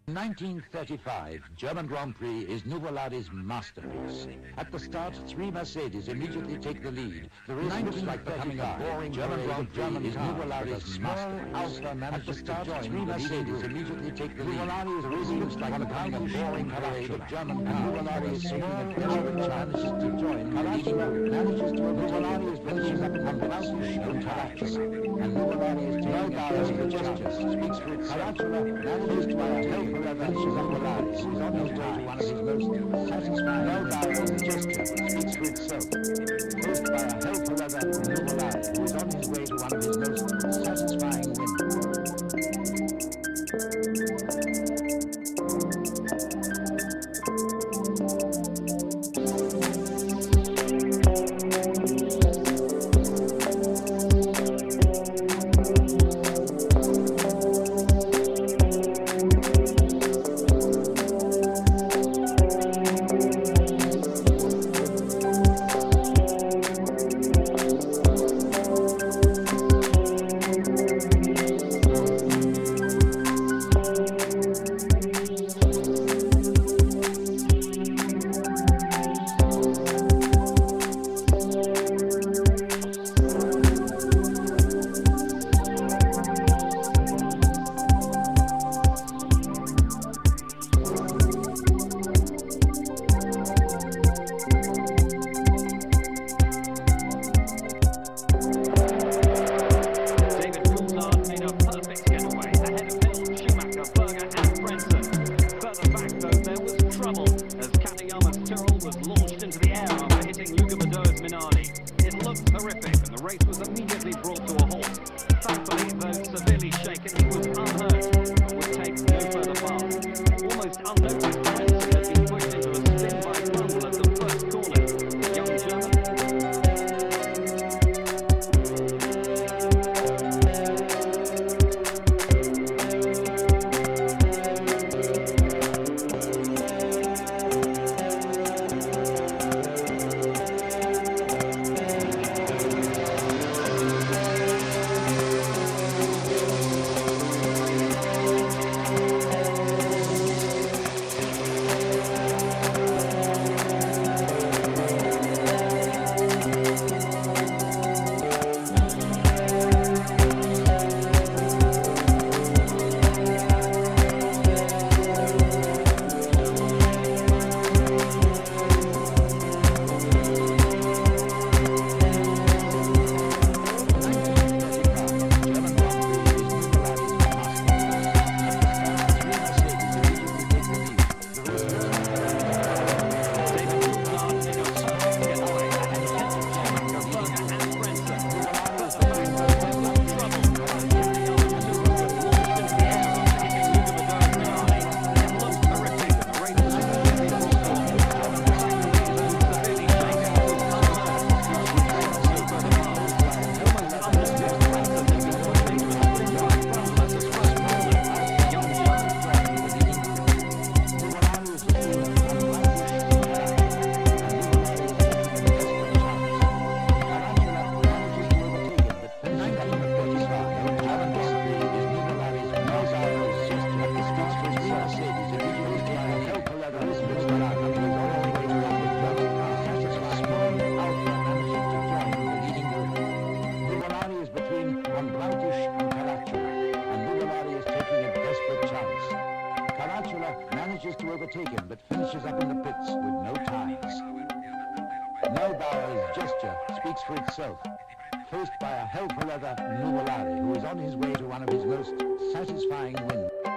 1935, German Grand Prix is Nuvolari's masterpiece. At the start, 3 Mercedes immediately take the lead. The race looks like becoming a boring German Grand Prix is Nuvolari's masterpiece. At the start, 3 Mercedes immediately take the lead. The race looks like becoming a boring parade of German cars. Nuvolari is taking a desperate chance to join the leading group. Manages to Nuvolari is finishing up on Blausisch and Caracciolo. And Nuvolari is taking a desperate chance. Speaks for itself. Manages to help forever Nuvolari, who is on his way to one of his most satisfying. No barrel gesture speaks for itself. Posed by a hell forever Nuvolari, who is on his way to one of his most satisfying wins. Manages to overtake him, but finishes up in the pits with no ties. Neubauer's gesture speaks for itself, faced by a hell forever Nuvolari, who is on his way to one of his most satisfying wins.